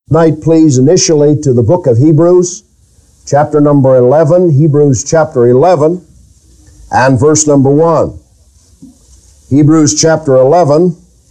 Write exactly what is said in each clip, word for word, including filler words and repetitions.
Tonight, please, initially to the book of Hebrews, chapter number eleven, Hebrews chapter eleven, and verse number one. Hebrews chapter eleven,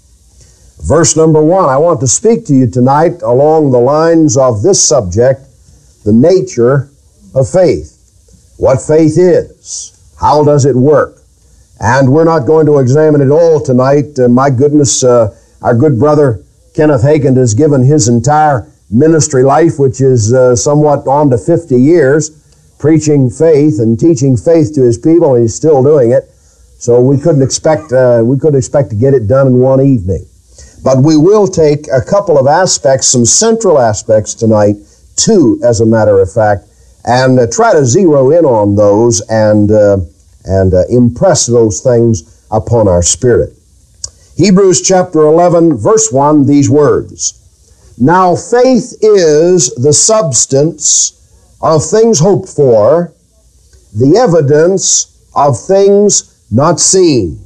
verse number one. I want to speak to you tonight along the lines of this subject, the nature of faith. What faith is. How does it work? And we're not going to examine it all tonight. Uh, my goodness, uh, our good brother Kenneth Hagin has given his entire ministry life, which is uh, somewhat on to fifty years, preaching faith and teaching faith to his people, and he's still doing it. So we couldn't expect uh, we couldn't expect to get it done in one evening. But we will take a couple of aspects, some central aspects tonight, two as a matter of fact, and uh, try to zero in on those and uh, and uh, impress those things upon our spirit. Hebrews chapter eleven, verse one, these words. Now faith is the substance of things hoped for, the evidence of things not seen.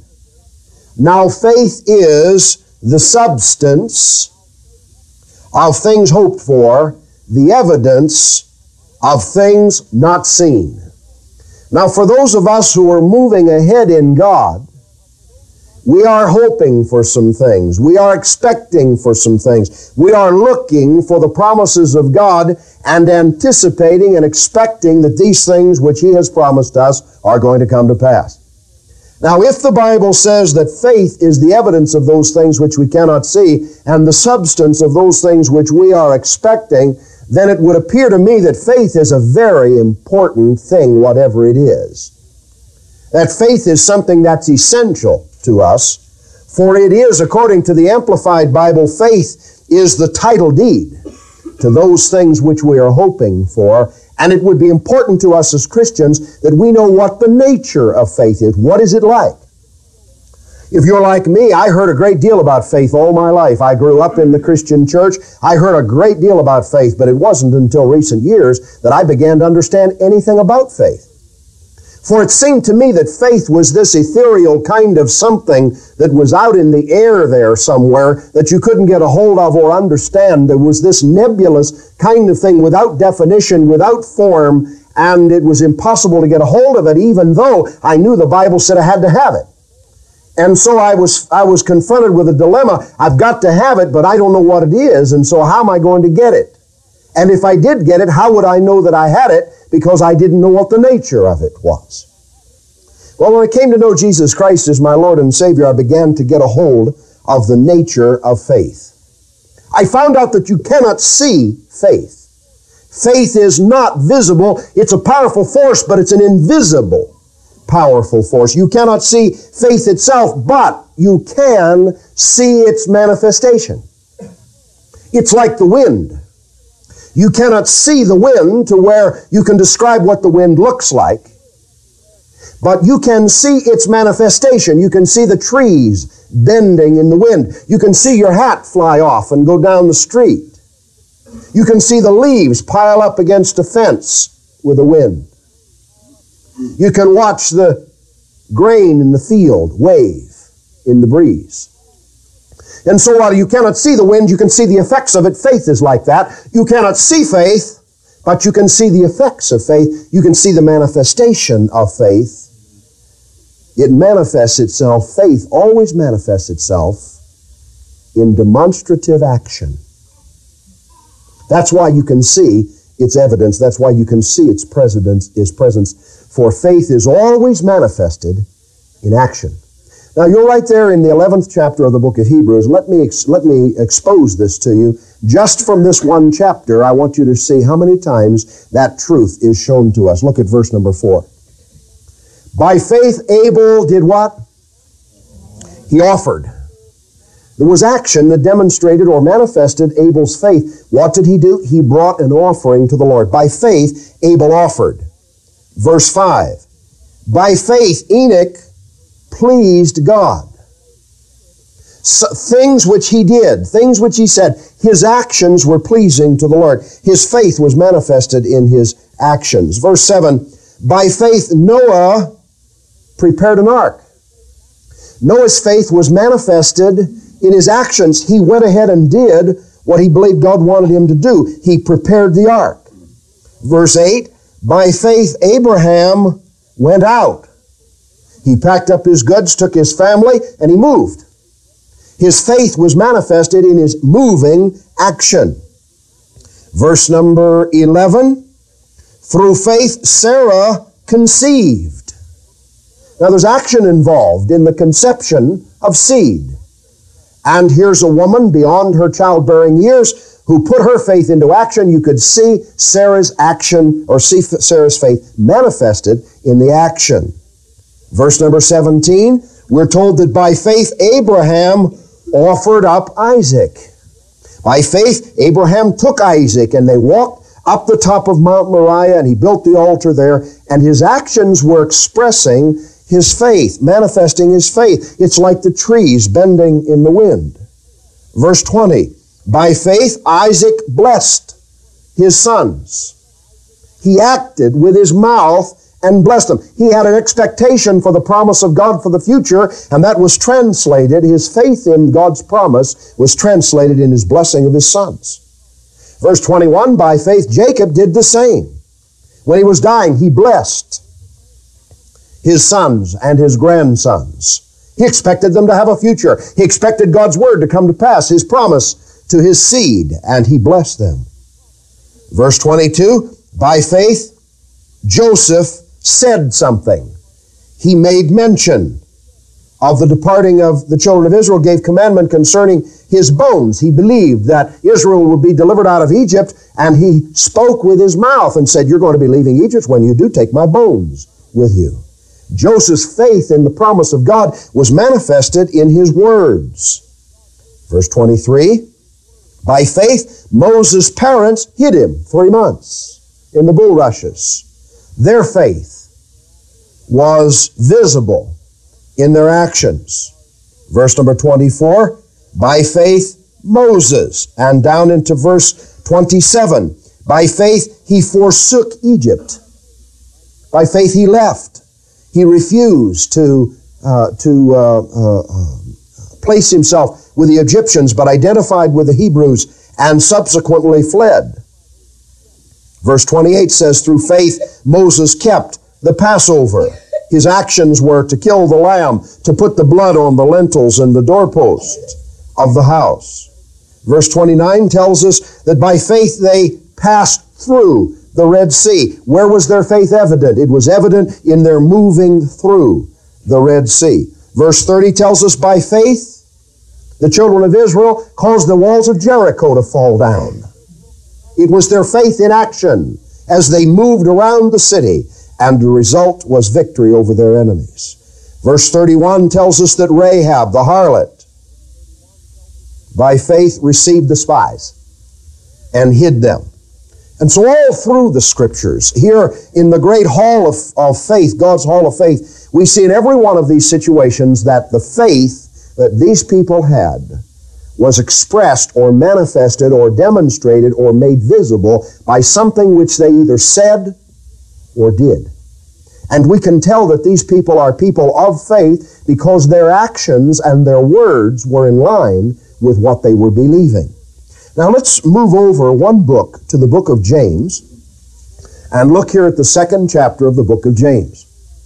Now faith is the substance of things hoped for, the evidence of things not seen. Now for those of us who are moving ahead in God, we are hoping for some things. We are expecting for some things. We are looking for the promises of God and anticipating and expecting that these things which He has promised us are going to come to pass. Now, if the Bible says that faith is the evidence of those things which we cannot see and the substance of those things which we are expecting, then it would appear to me that faith is a very important thing, whatever it is. That faith is something that's essential to us, for it is, according to the Amplified Bible, faith is the title deed to those things which we are hoping for, and it would be important to us as Christians that we know what the nature of faith is. What is it like? If you're like me, I heard a great deal about faith all my life. I grew up in the Christian church. I heard a great deal about faith, but it wasn't until recent years that I began to understand anything about faith. For it seemed to me that faith was this ethereal kind of something that was out in the air there somewhere that you couldn't get a hold of or understand. There was this nebulous kind of thing without definition, without form, and it was impossible to get a hold of it, even though I knew the Bible said I had to have it. And so I was I was confronted with a dilemma. I've got to have it, but I don't know what it is, and so how am I going to get it? And if I did get it, how would I know that I had it? Because I didn't know what the nature of it was. Well, when I came to know Jesus Christ as my Lord and Savior, I began to get a hold of the nature of faith. I found out that you cannot see faith. Faith is not visible. It's a powerful force, but it's an invisible powerful force. You cannot see faith itself, but you can see its manifestation. It's like the wind. You cannot see the wind to where you can describe what the wind looks like, but you can see its manifestation. You can see the trees bending in the wind. You can see your hat fly off and go down the street. You can see the leaves pile up against a fence with the wind. You can watch the grain in the field wave in the breeze. And so while you cannot see the wind, you can see the effects of it. Faith is like that. You cannot see faith, but you can see the effects of faith. You can see the manifestation of faith. It manifests itself, faith always manifests itself in demonstrative action. That's why you can see its evidence. That's why you can see its presence, its presence. For faith is always manifested in action. Now, you're right there in the eleventh chapter of the book of Hebrews. Let me, ex- let me expose this to you. Just from this one chapter, I want you to see how many times that truth is shown to us. Look at verse number four. By faith, Abel did what? He offered. There was action that demonstrated or manifested Abel's faith. What did he do? He brought an offering to the Lord. By faith, Abel offered. Verse five. By faith, Enoch pleased God. So, things which he did, things which he said, his actions were pleasing to the Lord. His faith was manifested in his actions. Verse seven, by faith Noah prepared an ark. Noah's faith was manifested in his actions. He went ahead and did what he believed God wanted him to do. He prepared the ark. Verse eight, by faith Abraham went out. He packed up his goods, took his family, and he moved. His faith was manifested in his moving action. Verse number eleven, through faith Sarah conceived. Now there's action involved in the conception of seed. And here's a woman beyond her childbearing years who put her faith into action. You could see Sarah's action, or see Sarah's faith manifested in the action. Verse number seventeen, we're told that by faith Abraham offered up Isaac. By faith Abraham took Isaac and they walked up the top of Mount Moriah and he built the altar there, and his actions were expressing his faith, manifesting his faith. It's like the trees bending in the wind. Verse twenty, by faith Isaac blessed his sons. He acted with his mouth and blessed them. He had an expectation for the promise of God for the future, and that was translated, his faith in God's promise was translated in his blessing of his sons. Verse twenty-one, by faith Jacob did the same. When he was dying, he blessed his sons and his grandsons. He expected them to have a future. He expected God's word to come to pass, his promise to his seed, and he blessed them. Verse twenty-two, by faith Joseph said something. He made mention of the departing of the children of Israel, gave commandment concerning his bones. He believed that Israel would be delivered out of Egypt, and he spoke with his mouth and said, you're going to be leaving Egypt. When you do, take my bones with you. Joseph's faith in the promise of God was manifested in his words. Verse twenty-three, by faith Moses' parents hid him three months in the bulrushes. Their faith was visible in their actions. Verse number twenty-four, by faith Moses, and down into verse twenty-seven, by faith he forsook Egypt. By faith he left. He refused to, uh, to uh, uh, uh, place himself with the Egyptians, but identified with the Hebrews and subsequently fled. Verse twenty-eight says, through faith Moses kept the Passover. His actions were to kill the lamb, to put the blood on the lintels and the doorposts of the house. Verse twenty-nine tells us that by faith they passed through the Red Sea. Where was their faith evident? It was evident in their moving through the Red Sea. Verse thirty tells us by faith the children of Israel caused the walls of Jericho to fall down. It was their faith in action as they moved around the city, and the result was victory over their enemies. Verse thirty-one tells us that Rahab, the harlot, by faith received the spies and hid them. And so all through the Scriptures, here in the great hall of, of faith, God's hall of faith, we see in every one of these situations that the faith that these people had was expressed or manifested or demonstrated or made visible by something which they either said or did. And we can tell that these people are people of faith because their actions and their words were in line with what they were believing. Now let's move over one book to the book of James and look here at the second chapter of the book of James.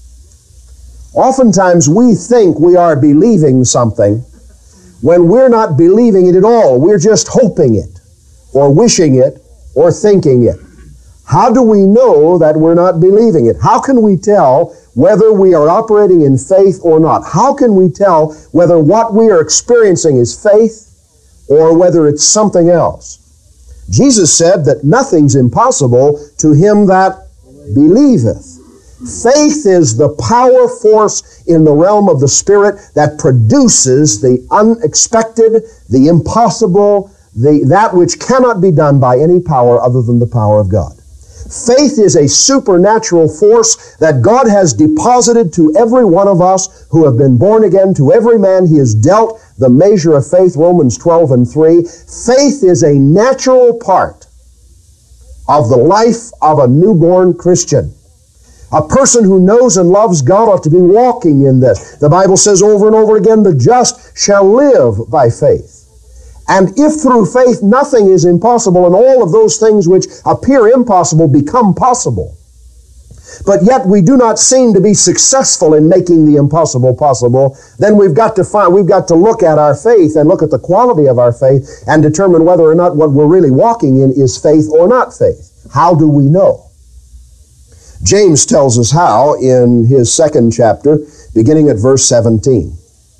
Oftentimes we think we are believing something when we're not believing it at all. We're just hoping it, or wishing it, or thinking it. How do we know that we're not believing it? How can we tell whether we are operating in faith or not? How can we tell whether what we are experiencing is faith or whether it's something else? Jesus said that nothing's impossible to him that believeth. Faith is the power force in the realm of the Spirit that produces the unexpected, the impossible, the, that which cannot be done by any power other than the power of God. Faith is a supernatural force that God has deposited to every one of us who have been born again. To every man he has dealt the measure of faith, Romans twelve and three. Faith is a natural part of the life of a newborn Christian. A person who knows and loves God ought to be walking in this. The Bible says over and over again, the just shall live by faith. And if through faith nothing is impossible, and all of those things which appear impossible become possible, but yet we do not seem to be successful in making the impossible possible, then we've got to find, we've got to look at our faith and look at the quality of our faith and determine whether or not what we're really walking in is faith or not faith. How do we know? James tells us how in his second chapter, beginning at verse seventeen.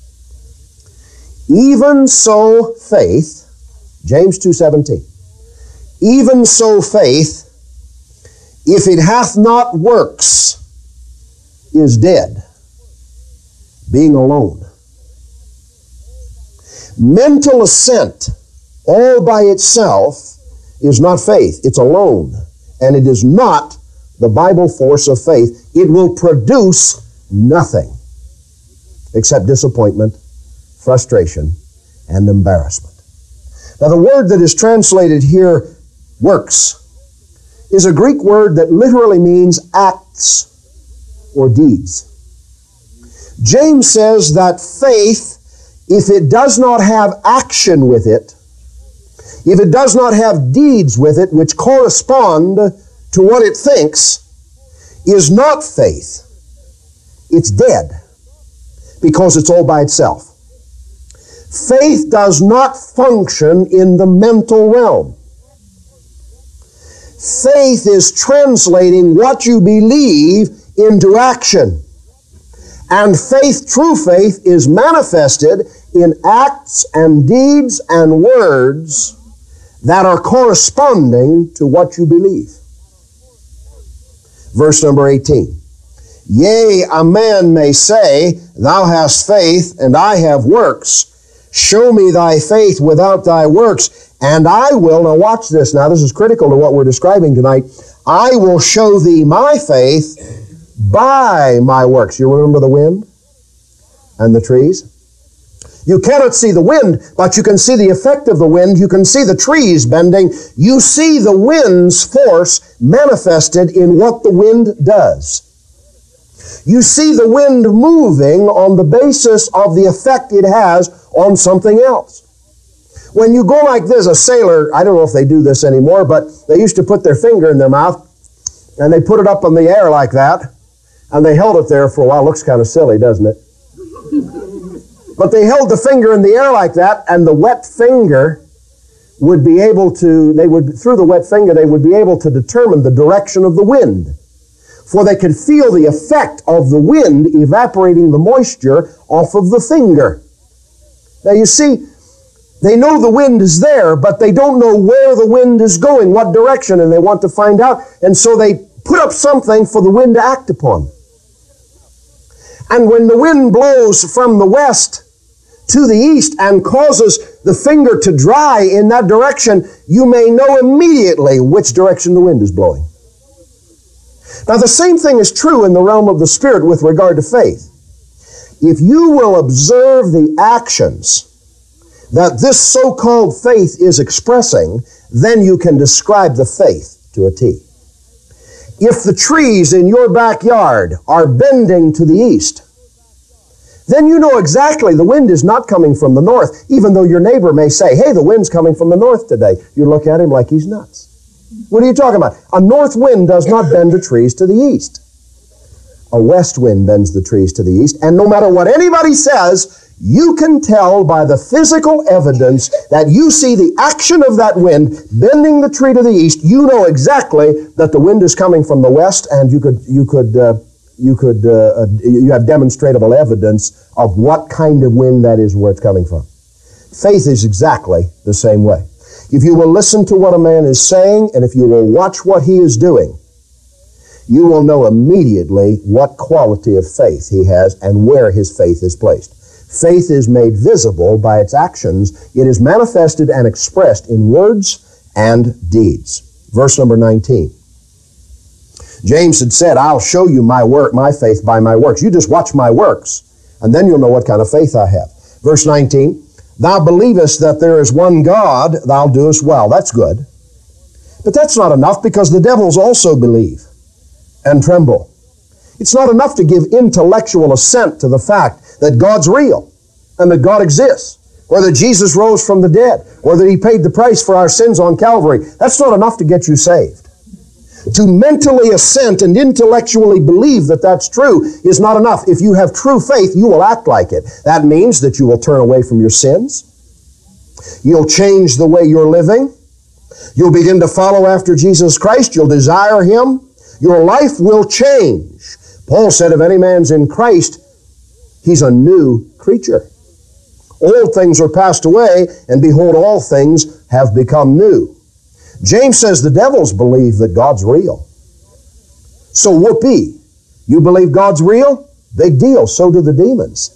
Even so faith, James two seventeen, even so faith, if it hath not works, is dead, being alone. Mental assent, all by itself, is not faith. It's alone. And it is not the Bible force of faith. It will produce nothing except disappointment, frustration, and embarrassment. Now, the word that is translated here, works, is a Greek word that literally means acts or deeds. James says that faith, if it does not have action with it, if it does not have deeds with it which correspond to what it thinks, is not faith. It's dead because it's all by itself. Faith does not function in the mental realm. Faith is translating what you believe into action. And faith, true faith, is manifested in acts and deeds and words that are corresponding to what you believe. Verse number eighteen. Yea, a man may say, thou hast faith, and I have works. Show me thy faith without thy works, and I will, now watch this, now this is critical to what we're describing tonight, I will show thee my faith by my works. You remember the wind and the trees? You cannot see the wind, but you can see the effect of the wind. You can see the trees bending. You see the wind's force manifested in what the wind does. You see the wind moving on the basis of the effect it has on something else. When you go like this, a sailor, I don't know if they do this anymore, but they used to put their finger in their mouth and they put it up in the air like that, and they held it there for a while. Looks kind of silly, doesn't it? But they held the finger in the air like that, and the wet finger would be able to, they would, through the wet finger, they would be able to determine the direction of the wind. For they could feel the effect of the wind evaporating the moisture off of the finger. Now you see, they know the wind is there, but they don't know where the wind is going, what direction, and they want to find out. And so they put up something for the wind to act upon. And when the wind blows from the west to the east and causes the finger to dry in that direction, you may know immediately which direction the wind is blowing. Now, the same thing is true in the realm of the Spirit with regard to faith. If you will observe the actions that this so-called faith is expressing, then you can describe the faith to a T. If the trees in your backyard are bending to the east, then you know exactly the wind is not coming from the north, even though your neighbor may say, hey, the wind's coming from the north today. You look at him like he's nuts. What are you talking about? A north wind does not bend the trees to the east. A west wind bends the trees to the east, and no matter what anybody says, you can tell by the physical evidence that you see the action of that wind bending the tree to the east. You know exactly that the wind is coming from the west, and you could, you could, uh, you could, uh, uh, you have demonstrable evidence of what kind of wind that is, where it's coming from. Faith is exactly the same way. If you will listen to what a man is saying, and if you will watch what he is doing, you will know immediately what quality of faith he has and where his faith is placed. Faith is made visible by its actions. It is manifested and expressed in words and deeds. Verse number nineteen. James had said, I'll show you my work, my faith by my works. You just watch my works, and then you'll know what kind of faith I have. Verse nineteen. Thou believest that there is one God, thou doest well. That's good. But that's not enough, because the devils also believe and tremble. It's not enough to give intellectual assent to the fact that God's real and that God exists. or that Jesus rose from the dead, or that He paid the price for our sins on Calvary. That's not enough to get you saved. To mentally assent and intellectually believe that that's true is not enough. If you have true faith, you will act like it. That means that you will turn away from your sins. You'll change the way you're living. You'll begin to follow after Jesus Christ. You'll desire Him. Your life will change. Paul said, if any man's in Christ, he's a new creature. Old things are passed away, and behold, all things have become new. James says the devils believe that God's real. So whoopee. You believe God's real? Big deal. So do the demons.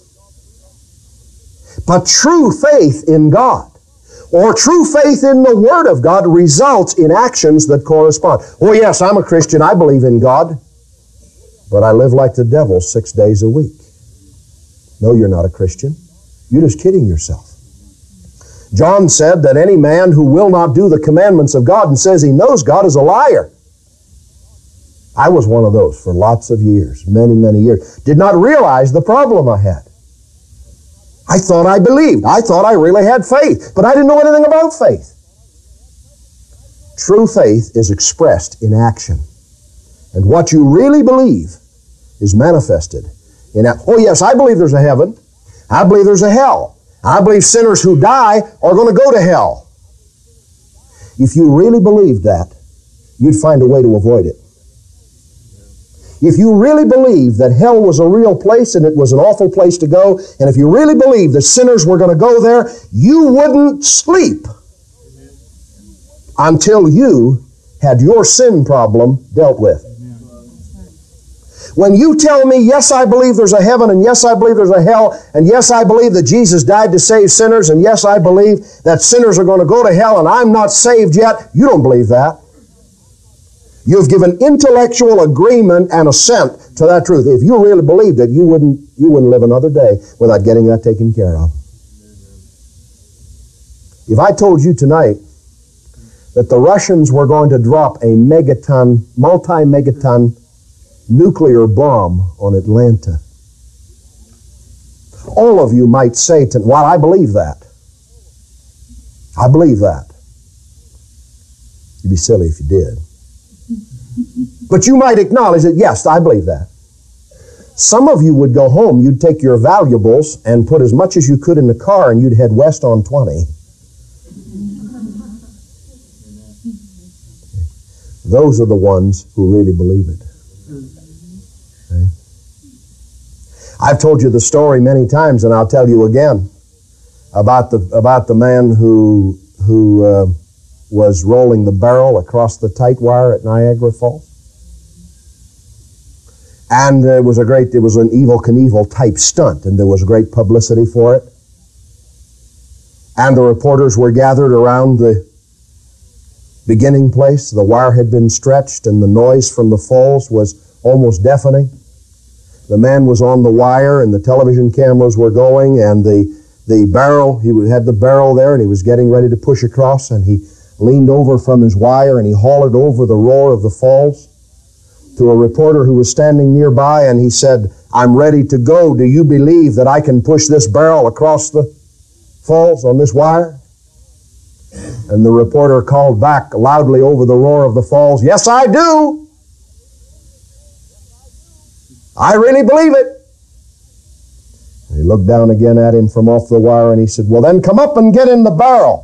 But true faith in God, or true faith in the Word of God, results in actions that correspond. Oh yes, I'm a Christian. I believe in God. But I live like the devil six days a week. No, you're not a Christian. You're just kidding yourself. John said that any man who will not do the commandments of God and says he knows God is a liar. I was one of those for lots of years, many, many years. Did not realize the problem I had. I thought I believed. I thought I really had faith, but I didn't know anything about faith. True faith is expressed in action. And what you really believe is manifested in that. Oh yes, I believe there's a heaven. I believe there's a hell. I believe sinners who die are going to go to hell. If you really believed that, you'd find a way to avoid it. If you really believed that hell was a real place and it was an awful place to go, and if you really believed that sinners were going to go there, you wouldn't sleep until you had your sin problem dealt with. When you tell me, yes, I believe there's a heaven, and yes, I believe there's a hell, and yes, I believe that Jesus died to save sinners, and yes, I believe that sinners are going to go to hell, and I'm not saved yet, you don't believe that. You've given intellectual agreement and assent to that truth. If you really believed it, you wouldn't, you wouldn't live another day without getting that taken care of. If I told you tonight that the Russians were going to drop a megaton, multi-megaton nuclear bomb on Atlanta, all of you might say, to, well, I believe that. I believe that. You'd be silly if you did. But you might acknowledge that, yes, I believe that. Some of you would go home, you'd take your valuables and put as much as you could in the car, and you'd head west on twenty. Those are the ones who really believe it. Okay? I've told you the story many times, and I'll tell you again about the about the man who who uh, was rolling the barrel across the tight wire at Niagara Falls. And it was a great, it was an Evel Knievel type stunt, and there was great publicity for it. And the reporters were gathered around the beginning place. The wire had been stretched, and the noise from the falls was almost deafening. The man was on the wire, and the television cameras were going, and the, the barrel, he had the barrel there, and he was getting ready to push across, and he leaned over from his wire, and he hollered over the roar of the falls to a reporter who was standing nearby, and he said, "I'm ready to go. Do you believe that I can push this barrel across the falls on this wire?" And the reporter called back loudly over the roar of the falls, "Yes, I do. I really believe it." And he looked down again at him from off the wire, and he said, "Well, then come up and get in the barrel."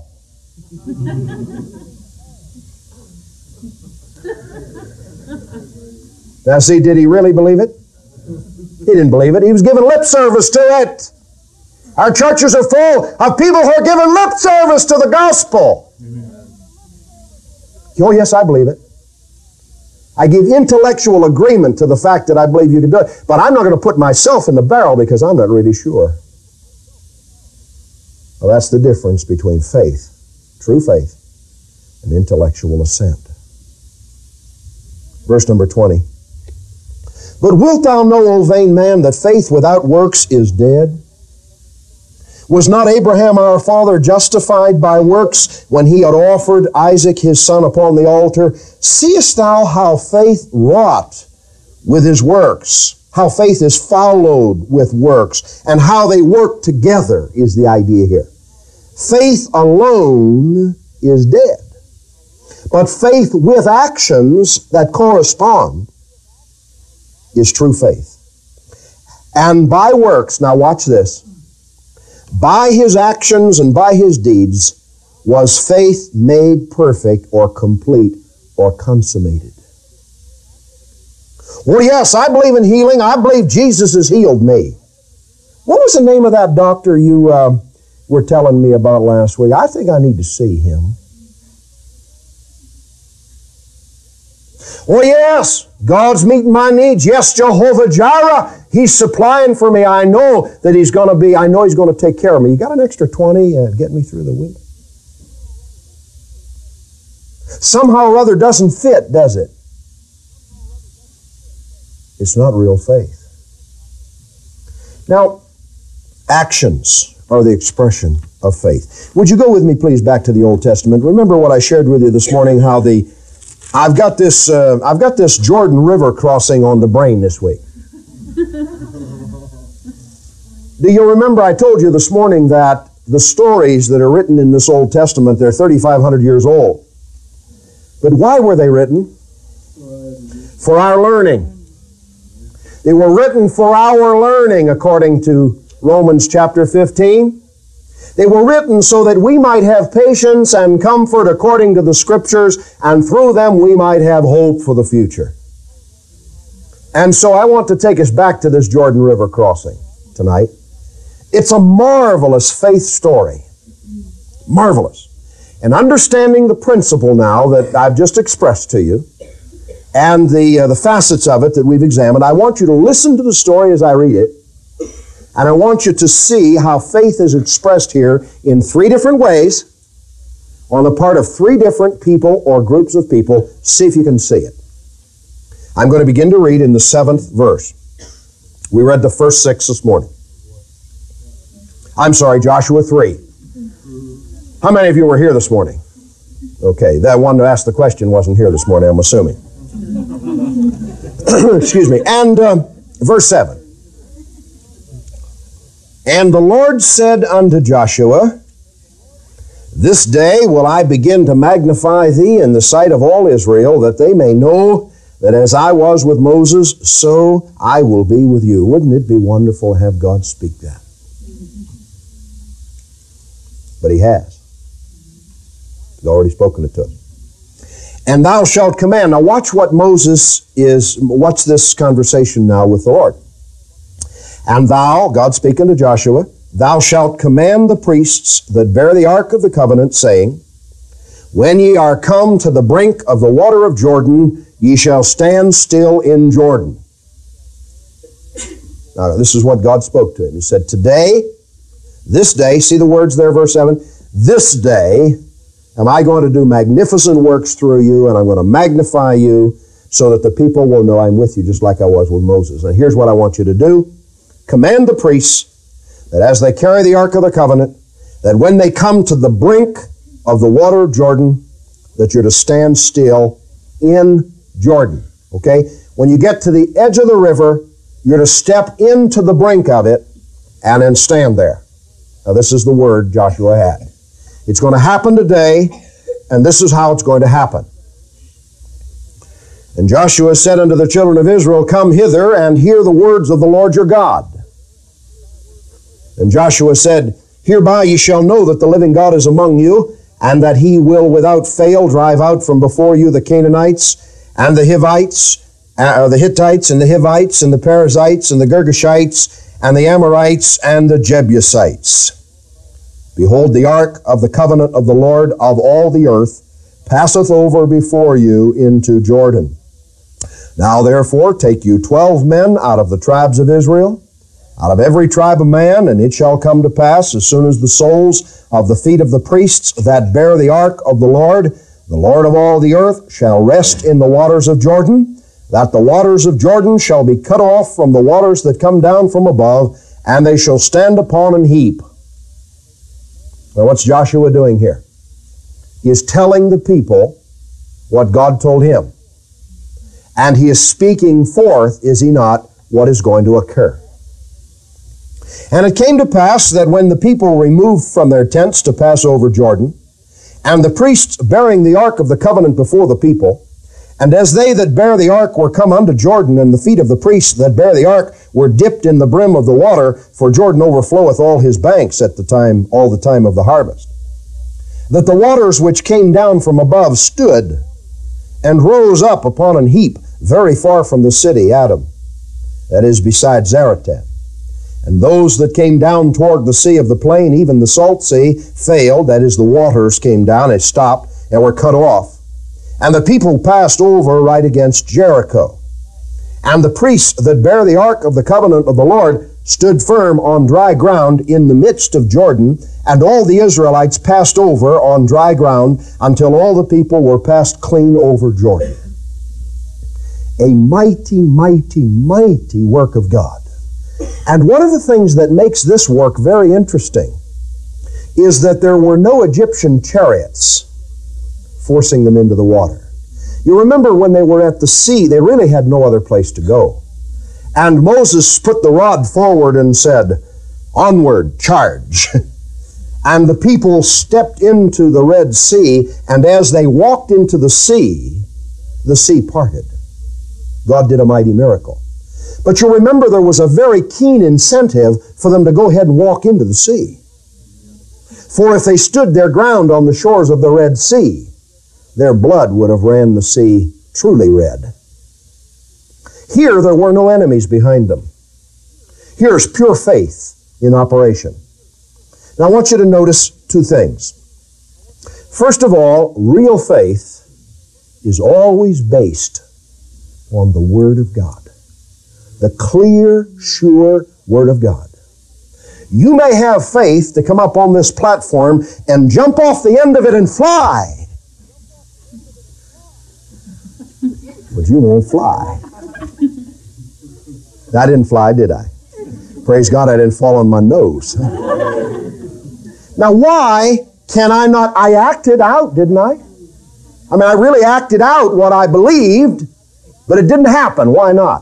Now see, did he really believe it? He didn't believe it. He was giving lip service to it. Our churches are full of people who are giving lip service to the gospel. Amen. Oh, yes, I believe it. I give intellectual agreement to the fact that I believe you can do it, but I'm not going to put myself in the barrel because I'm not really sure. Well, that's the difference between faith, true faith, and intellectual assent. Verse number twenty. "But wilt thou know, O vain man, that faith without works is dead? Was not Abraham our father justified by works when he had offered Isaac his son upon the altar? Seest thou how faith wrought with his works? How faith is followed with works, and how they work together," is the idea here. faith alone is dead. But faith with actions that correspond is true faith. And by works, now watch this, by his actions and by his deeds was faith made perfect or complete or consummated. Well, yes, I believe in healing. I believe Jesus has healed me. What was the name of that doctor you uh, were telling me about last week? I think I need to see him. Well, yes, God's meeting my needs. Yes, Jehovah Jireh, He's supplying for me. I know that He's going to be, I know He's going to take care of me. You got an extra twenty uh, get me through the week? Somehow or other doesn't fit, does it? It's not real faith. Now, actions are the expression of faith. Would you go with me, please, back to the Old Testament? Remember what I shared with you this morning, how the I've got this uh, I've got this Jordan River crossing on the brain this week. Do you remember I told you this morning that the stories that are written in this Old Testament, they're thirty-five hundred years old. But why were they written? For our learning. They were written for our learning, according to Romans chapter fifteen. They were written so that we might have patience and comfort according to the Scriptures, and through them we might have hope for the future. And so I want to take us back to this Jordan River crossing tonight. It's a marvelous faith story. Marvelous. And understanding the principle now that I've just expressed to you, and the, uh, the facets of it that we've examined, I want you to listen to the story as I read it, and I want you to see how faith is expressed here in three different ways on the part of three different people or groups of people. See if you can see it. I'm going to begin to read in the seventh verse. We read the first six this morning. I'm sorry, Joshua three. How many of you were here this morning? Okay, that one who asked the question wasn't here this morning, I'm assuming. Excuse me. And uh, verse seven. And the Lord said unto Joshua, This day will I begin to magnify thee in the sight of all Israel, that they may know that as I was with Moses, so I will be with you. Wouldn't it be wonderful to have God speak that? But He has. He's already spoken it to us. And thou shalt command. Now watch what Moses is, watch this conversation now with the Lord. And thou, God speaking to Joshua, thou shalt command the priests that bear the ark of the covenant, saying, When ye are come to the brink of the water of Jordan, ye shall stand still in Jordan. Now this is what God spoke to him. He said, Today, this day, see the words there, verse seven, this day am I going to do magnificent works through you, and I'm going to magnify you so that the people will know I'm with you, just like I was with Moses. And here's what I want you to do. Command the priests that as they carry the Ark of the Covenant, that when they come to the brink of the water of Jordan, that you're to stand still in Jordan. Okay? When you get to the edge of the river, you're to step into the brink of it and then stand there. Now this is the word Joshua had. It's going to happen today, and this is how it's going to happen. And Joshua said unto the children of Israel, Come hither and hear the words of the Lord your God. And Joshua said, Hereby ye shall know that the living God is among you, and that He will without fail drive out from before you the Canaanites, and the Hivites, uh, the Hittites, and the Hivites, and the Perizzites, and the Girgashites, and the Amorites, and the Jebusites. Behold, the ark of the covenant of the Lord of all the earth passeth over before you into Jordan. Now therefore take you twelve men out of the tribes of Israel, out of every tribe of man, and it shall come to pass, as soon as the soles of the feet of the priests that bear the ark of the Lord, the Lord of all the earth, shall rest in the waters of Jordan, that the waters of Jordan shall be cut off from the waters that come down from above, and they shall stand upon an heap. Now what's Joshua doing here? He is telling the people what God told him. And he is speaking forth, is he not, what is going to occur. And it came to pass that when the people removed from their tents to pass over Jordan, and the priests bearing the ark of the covenant before the people, and as they that bear the ark were come unto Jordan, and the feet of the priests that bear the ark were dipped in the brim of the water, for Jordan overfloweth all his banks at the time, all the time of the harvest, that the waters which came down from above stood and rose up upon an heap very far from the city, Adam, that is beside Zaratan. And those that came down toward the sea of the plain, even the salt sea, failed, that is, the waters came down and stopped and were cut off. And the people passed over right against Jericho. And the priests that bear the ark of the covenant of the Lord stood firm on dry ground in the midst of Jordan, and all the Israelites passed over on dry ground until all the people were passed clean over Jordan. A mighty, mighty, mighty work of God. And one of the things that makes this work very interesting is that there were no Egyptian chariots forcing them into the water. You remember when they were at the sea, they really had no other place to go. And Moses put the rod forward and said, "Onward, charge." And the people stepped into the Red Sea, and as they walked into the sea, the sea parted. God did a mighty miracle. But you remember there was a very keen incentive for them to go ahead and walk into the sea. For if they stood their ground on the shores of the Red Sea, their blood would have ran the sea truly red. Here there were no enemies behind them. Here's pure faith in operation. Now I want you to notice two things. First of all, real faith is always based on the Word of God. The clear, sure Word of God. You may have faith to come up on this platform and jump off the end of it and fly. But you won't fly. I didn't fly, did I? Praise God, I didn't fall on my nose. Now, why can I not? I acted out, didn't I? I mean, I really acted out what I believed, but it didn't happen. Why not?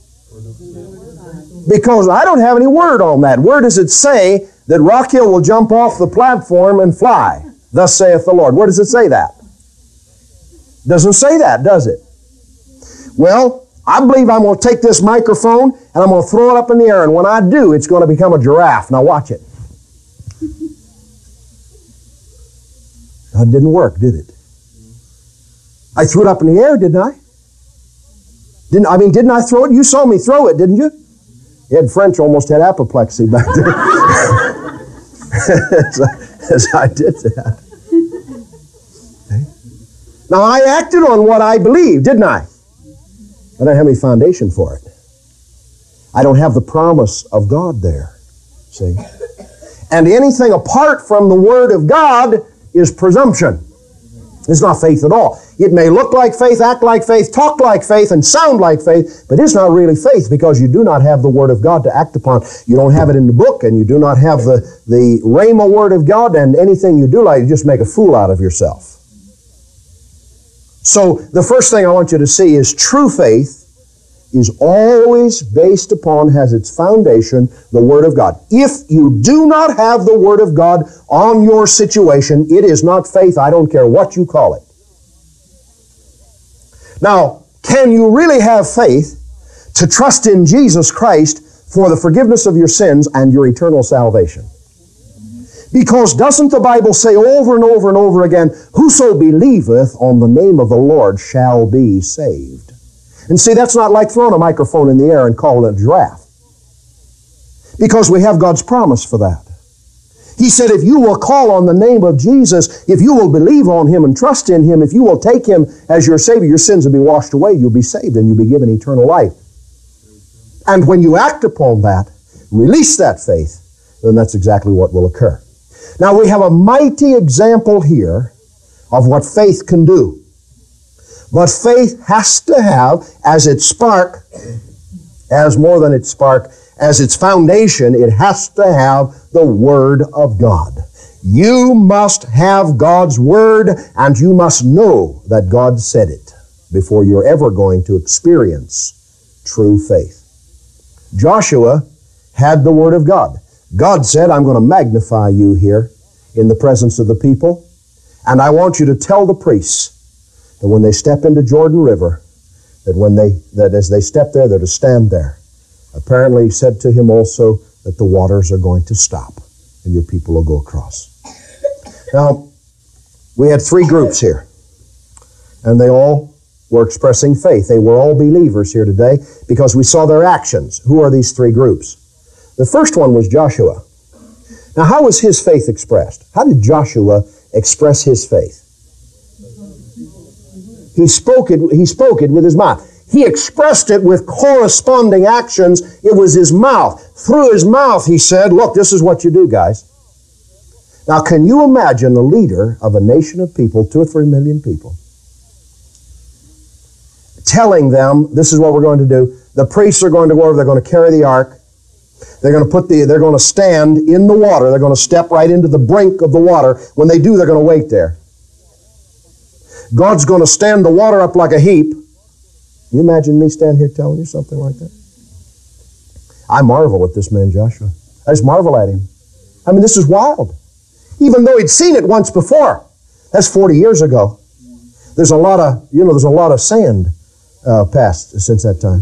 Because I don't have any word on that. Where does it say that Rock Hill will jump off the platform and fly? Thus saith the Lord. Where does it say that? Doesn't say that, does it? Well, I believe I'm going to take this microphone and I'm going to throw it up in the air, and when I do, it's going to become a giraffe. Now watch it. That didn't work, did it? I threw it up in the air, didn't I? Didn't I mean, didn't I throw it? You saw me throw it, didn't you? Ed French almost had apoplexy back there as, I, as I did that. Okay. Now, I acted on what I believed, didn't I? I don't have any foundation for it. I don't have the promise of God there, see? And anything apart from the Word of God is presumption. It's not faith at all. It may look like faith, act like faith, talk like faith, and sound like faith, but it's not really faith because you do not have the Word of God to act upon. You don't have it in the book, and you do not have the, the Rhema Word of God, and anything you do like, you just make a fool out of yourself. So the first thing I want you to see is true faith is always based upon, has its foundation, the Word of God. If you do not have the Word of God on your situation, it is not faith. I don't care what you call it. Now, can you really have faith to trust in Jesus Christ for the forgiveness of your sins and your eternal salvation? Because doesn't the Bible say over and over and over again, whoso believeth on the name of the Lord shall be saved? And see, that's not like throwing a microphone in the air and calling it a giraffe. Because we have God's promise for that. He said, if you will call on the name of Jesus, if you will believe on Him and trust in Him, if you will take Him as your Savior, your sins will be washed away, you'll be saved, and you'll be given eternal life. And when you act upon that, release that faith, then that's exactly what will occur. Now, we have a mighty example here of what faith can do. But faith has to have, as its spark, as more than its spark, as its foundation, it has to have the Word of God. You must have God's Word, and you must know that God said it before you're ever going to experience true faith. Joshua had the Word of God. God said, I'm going to magnify you here in the presence of the people, and I want you to tell the priests that when they step into Jordan River, that when they that as they step there, they're to stand there. Apparently he said to him also that the waters are going to stop and your people will go across. Now, we had three groups here, and they all were expressing faith. They were all believers here today because we saw their actions. Who are these three groups? The first one was Joshua. Now, how was his faith expressed? How did Joshua express his faith? He spoke it, he spoke it with his mouth. He expressed it with corresponding actions. It was his mouth. Through his mouth, he said, look, this is what you do, guys. Now, can you imagine a leader of a nation of people, two or three million people, telling them, this is what we're going to do. The priests are going to go over, they're going to carry the ark. They're going to put the, they're going to stand in the water. They're going to step right into the brink of the water. When they do, they're going to wait there. God's going to stand the water up like a heap. You imagine me standing here telling you something like that? I marvel at this man, Joshua. I just marvel at him. I mean, this is wild. Even though he'd seen it once before. That's forty years ago. There's a lot of, you know, there's a lot of sand uh, passed since that time.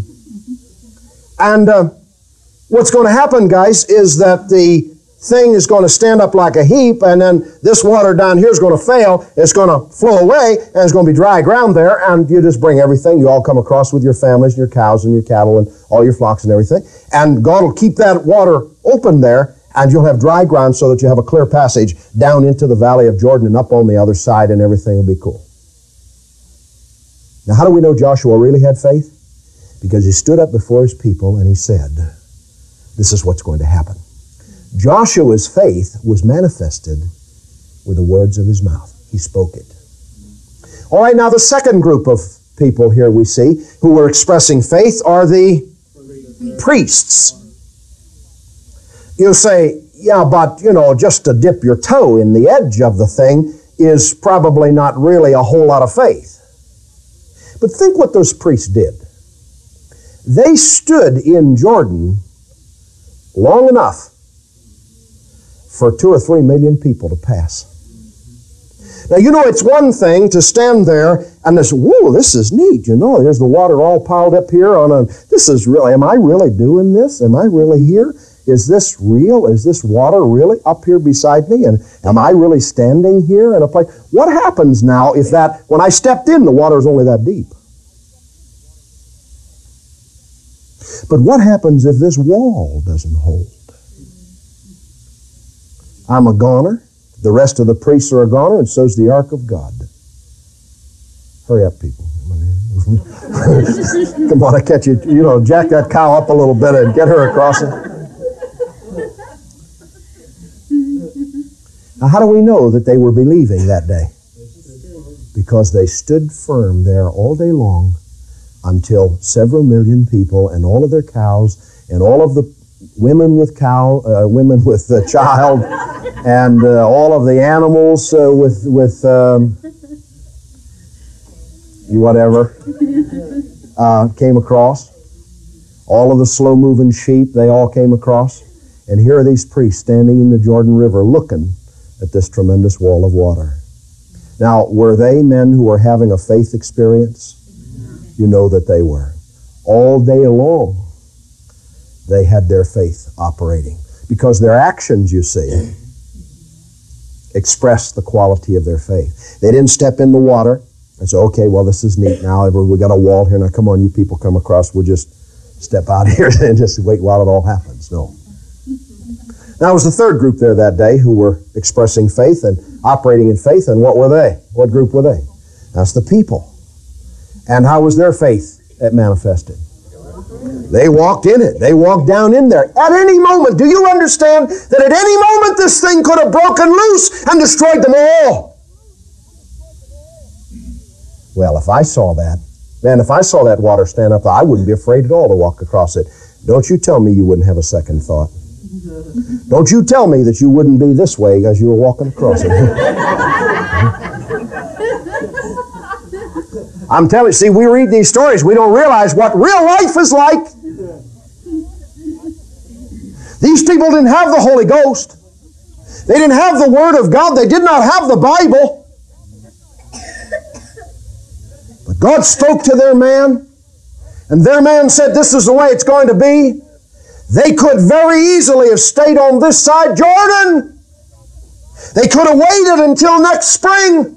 And uh, what's going to happen, guys, is that the thing is going to stand up like a heap, and then this water down here is going to fail. It's going to flow away, and it's going to be dry ground there, and you just bring everything. You all come across with your families and your cows and your cattle and all your flocks and everything. And God will keep that water open there, and you'll have dry ground so that you have a clear passage down into the valley of Jordan and up on the other side, and everything will be cool. Now, how do we know Joshua really had faith? Because he stood up before his people and he said, this is what's going to happen. Joshua's faith was manifested with the words of his mouth. He spoke it. All right, now the second group of people here we see who were expressing faith are the priests. You say, yeah, but, you know, just to dip your toe in the edge of the thing is probably not really a whole lot of faith. But think what those priests did. They stood in Jordan long enough for two or three million people to pass. Now, you know, it's one thing to stand there and this, whoa, this is neat, you know, there's the water all piled up here on a, this is really, am I really doing this? Am I really here? Is this real? Is this water really up here beside me? And am I really standing here in a place? What happens now if that, when I stepped in, the water is only that deep? But what happens if this wall doesn't hold? I'm a goner. The rest of the priests are a goner, and so's the ark of God. Hurry up, people. Come on, I catch you. You know, jack that cow up a little bit and get her across it. Now, how do we know that they were believing that day? Because they stood firm there all day long until several million people and all of their cows and all of the women with cow, uh, women with uh, child, and uh, all of the animals uh, with with um, whatever uh, came across. All of the slow-moving sheep, they all came across. And here are these priests standing in the Jordan River looking at this tremendous wall of water. Now, were they men who were having a faith experience? You know that they were. All day long, they had their faith operating. Because their actions, you see, expressed the quality of their faith. They didn't step in the water and say, okay, well, this is neat now. We got a wall here. Now, come on, you people come across. We'll just step out here and just wait while it all happens. No. Now, it was the third group there that day who were expressing faith and operating in faith. And what were they? What group were they? That's the people. And how was their faith manifested? They walked in it. They walked down in there. At any moment, do you understand that at any moment this thing could have broken loose and destroyed them all? Well, if I saw that, man, if I saw that water stand up, I wouldn't be afraid at all to walk across it. Don't you tell me you wouldn't have a second thought. Don't you tell me that you wouldn't be this way as you were walking across it. I'm telling you, see, we read these stories, we don't realize what real life is like. These people didn't have the Holy Ghost. They didn't have the Word of God. They did not have the Bible. But God spoke to their man, and their man said, this is the way it's going to be. They could very easily have stayed on this side Jordan. They could have waited until next spring,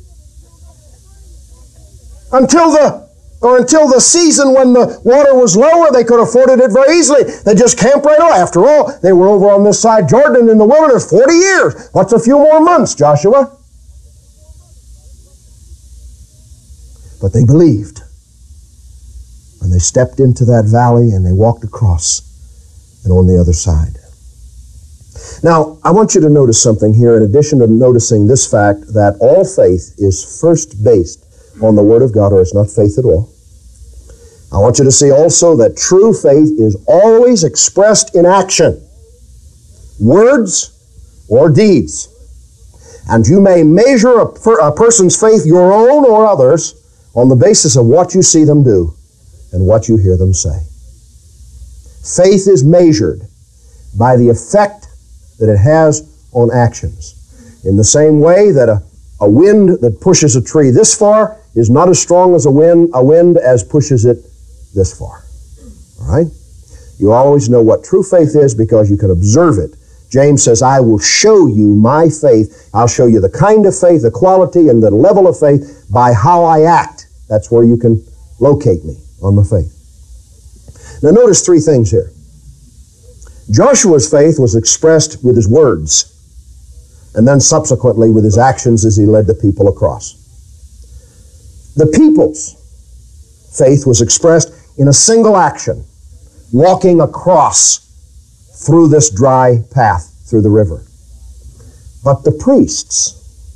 until the or until the season when the water was lower. They could have afforded it very easily. They just camped right away. After all, they were over on this side Jordan in the wilderness forty years. What's a few more months, Joshua? But they believed. And they stepped into that valley and they walked across and on the other side. Now, I want you to notice something here in addition to noticing this fact that all faith is first based on the Word of God, or it's not faith at all. I want you to see also that true faith is always expressed in action, words or deeds. And you may measure a, per, a person's faith, your own or others, on the basis of what you see them do and what you hear them say. Faith is measured by the effect that it has on actions. In the same way that a, a wind that pushes a tree this far is not as strong as a wind, a wind as pushes it this far. All right? You always know what true faith is because you can observe it. James says, I will show you my faith. I'll show you the kind of faith, the quality, and the level of faith by how I act. That's where you can locate me on my faith. Now notice three things here. Joshua's faith was expressed with his words, and then subsequently with his actions as he led the people across. The people's faith was expressed in a single action, walking across through this dry path through the river. But the priest's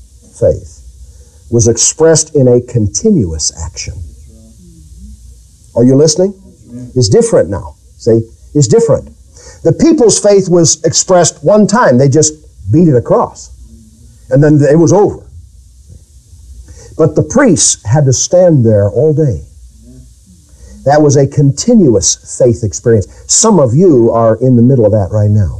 faith was expressed in a continuous action. Are you listening? It's different now. See? It's different. The people's faith was expressed one time. They just beat it across. And then it was over. But the priests had to stand there all day. That was a continuous faith experience. Some of you are in the middle of that right now.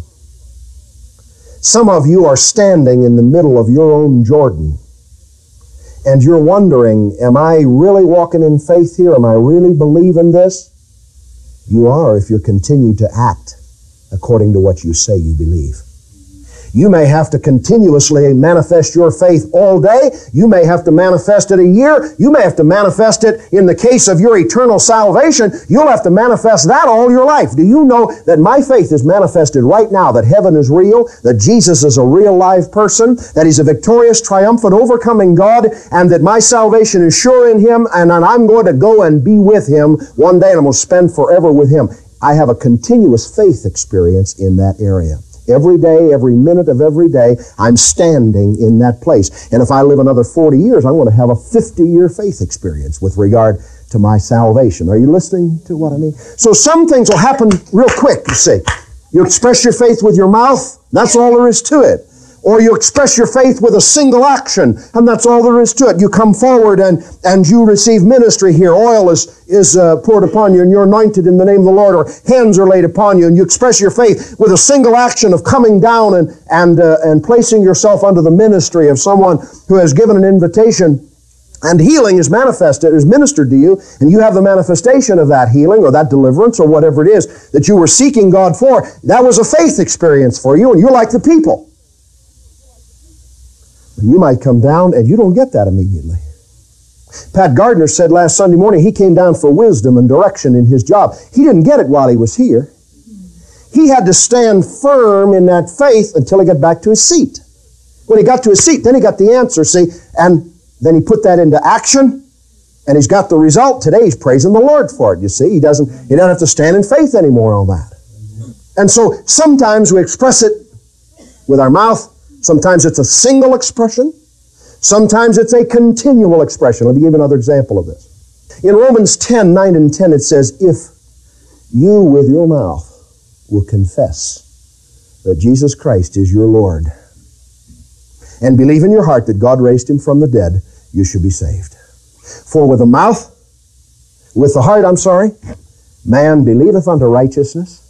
Some of you are standing in the middle of your own Jordan. And you're wondering, am I really walking in faith here? Am I really believing this? You are if you continue to act according to what you say you believe. You may have to continuously manifest your faith all day. You may have to manifest it a year. You may have to manifest it in the case of your eternal salvation. You'll have to manifest that all your life. Do you know that my faith is manifested right now, that heaven is real, that Jesus is a real live person, that He's a victorious, triumphant, overcoming God, and that my salvation is sure in Him, and I'm going to go and be with Him one day, and I'm going to spend forever with Him. I have a continuous faith experience in that area. Every day, every minute of every day, I'm standing in that place. And if I live another forty years, I'm going to have a fifty-year faith experience with regard to my salvation. Are you listening to what I mean? So some things will happen real quick, you see. You express your faith with your mouth, that's all there is to it. Or you express your faith with a single action, and that's all there is to it. You come forward and, and you receive ministry here. Oil is, is uh, poured upon you, and you're anointed in the name of the Lord, or hands are laid upon you, and you express your faith with a single action of coming down and, and, uh, and placing yourself under the ministry of someone who has given an invitation. And healing is manifested, is ministered to you, and you have the manifestation of that healing or that deliverance or whatever it is that you were seeking God for. That was a faith experience for you, and you're like the people. You might come down and you don't get that immediately. Pat Gardner said last Sunday morning he came down for wisdom and direction in his job. He didn't get it while he was here. He had to stand firm in that faith until he got back to his seat. When he got to his seat, then he got the answer, see, and then he put that into action, and he's got the result. Today he's praising the Lord for it, you see. He doesn't, he doesn't have to stand in faith anymore on that. And so sometimes we express it with our mouth. Sometimes it's a single expression. Sometimes it's a continual expression. Let me give you another example of this. In Romans ten, nine and ten, it says, if you with your mouth will confess that Jesus Christ is your Lord and believe in your heart that God raised Him from the dead, you should be saved. For with the mouth, with the heart, I'm sorry, man believeth unto righteousness,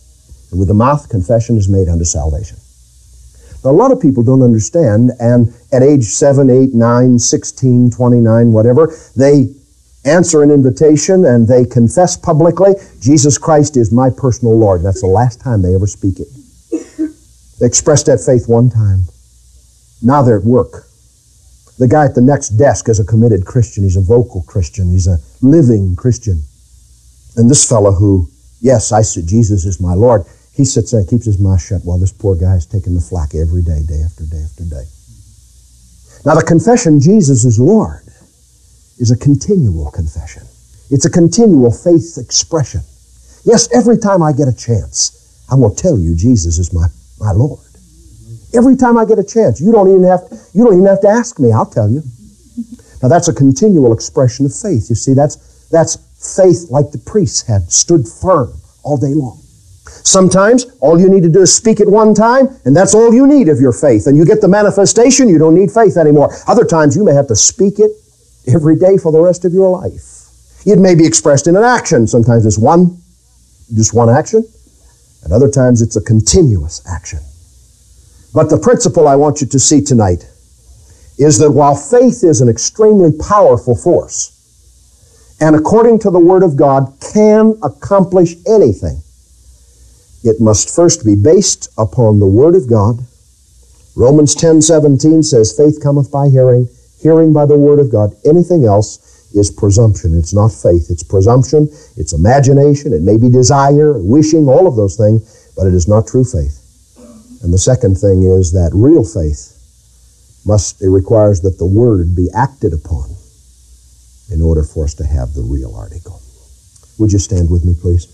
And with the mouth, confession is made unto salvation. Now, a lot of people don't understand, and at age seven, eight, nine, sixteen, twenty-nine, whatever, they answer an invitation and they confess publicly, Jesus Christ is my personal Lord. That's the last time they ever speak it. They expressed that faith one time. Now they're at work. The guy at the next desk is a committed Christian. He's a vocal Christian. He's a living Christian. And this fellow who, yes, I said Jesus is my Lord, he sits there and keeps his mouth shut while this poor guy is taking the flack every day, day after day after day. Now the confession Jesus is Lord is a continual confession. It's a continual faith expression. Yes, every time I get a chance, I will tell you Jesus is my, my Lord. Every time I get a chance, you don't even have to, you don't even have to ask me, I'll tell you. Now that's a continual expression of faith. You see, that's that's faith like the priests had, stood firm all day long. Sometimes all you need to do is speak it one time, and that's all you need of your faith. And you get the manifestation, you don't need faith anymore. Other times you may have to speak it every day for the rest of your life. It may be expressed in an action. Sometimes it's one, just one action, and other times it's a continuous action. But the principle I want you to see tonight is that while faith is an extremely powerful force, and according to the Word of God can accomplish anything, it must first be based upon the Word of God. Romans ten seventeen says, faith cometh by hearing, hearing by the Word of God. Anything else is presumption. It's not faith. It's presumption. It's imagination. It may be desire, wishing, all of those things, but it is not true faith. And the second thing is that real faith must, it requires that the Word be acted upon in order for us to have the real article. Would you stand with me, please?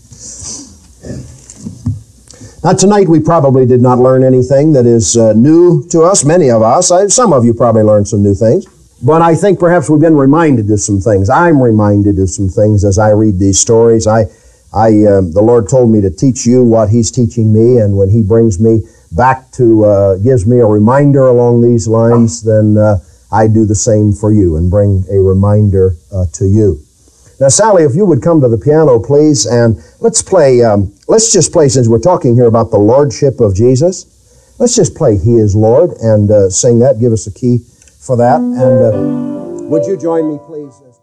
Now, tonight we probably did not learn anything that is uh, new to us, many of us. I, some of you probably learned some new things. But I think perhaps we've been reminded of some things. I'm reminded of some things as I read these stories. I, I, uh, the Lord told me to teach you what He's teaching me, and when He brings me back to, uh, gives me a reminder along these lines, then uh, I do the same for you and bring a reminder uh, to you. Now, Sally, if you would come to the piano, please, and let's play, um, let's just play, since we're talking here about the Lordship of Jesus, let's just play He is Lord and uh, sing that. Give us a key for that. And uh, would you join me, please?